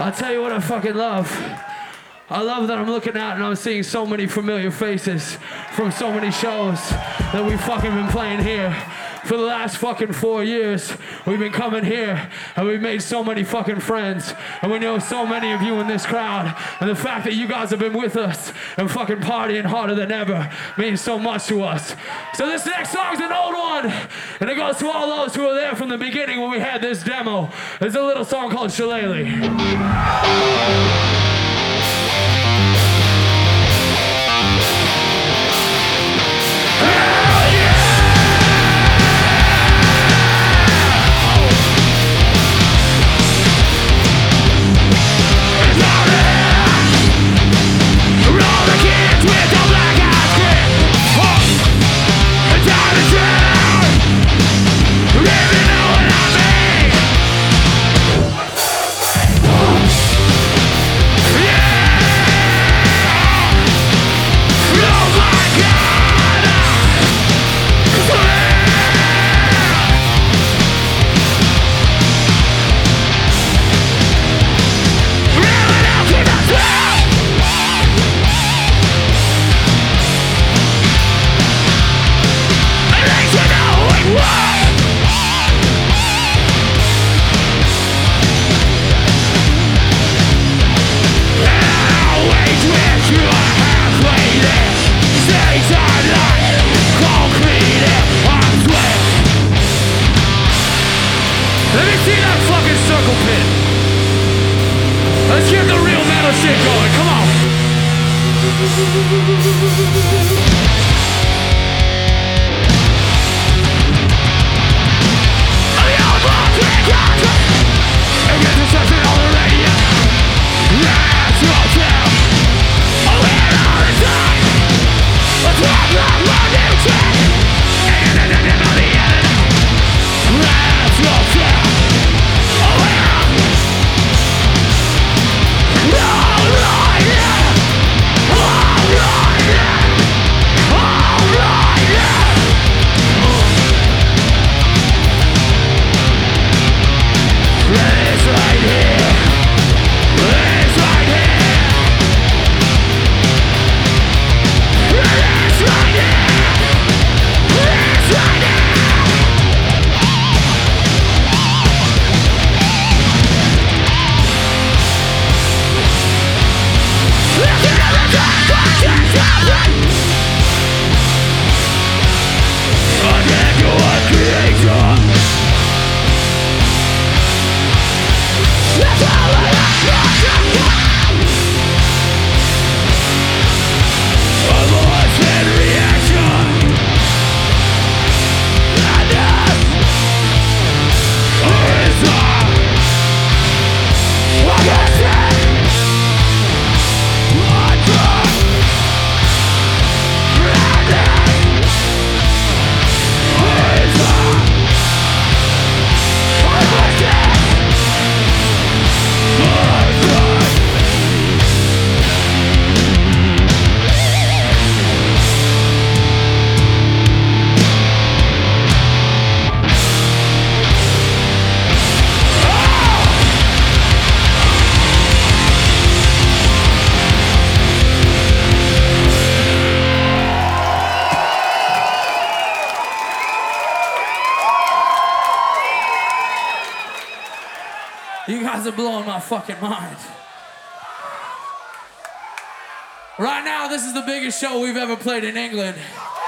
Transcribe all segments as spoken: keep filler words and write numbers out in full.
I'll tell you what I fucking love. I love that I'm looking out and I'm seeing so many familiar faces from so many shows that we've fucking been playing here. For the last fucking four years, we've been coming here and we've made so many fucking friends. And we know so many of you in this crowd. And the fact that you guys have been with us and fucking partying harder than ever means so much to us. So this next song's an old one. And it goes to all those who were there from the beginning when we had this demo. It's a little song called Shillelagh. Let's get the real metal shit going, come on! You guys are blowing my fucking mind. Right now, this is the biggest show we've ever played in England.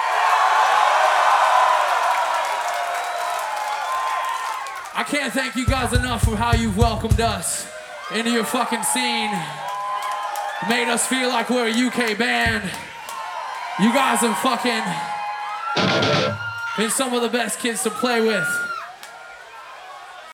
I can't thank you guys enough for how you've welcomed us into your fucking scene. Made us feel like we're a U K band. You guys have fucking been some of the best kids to play with.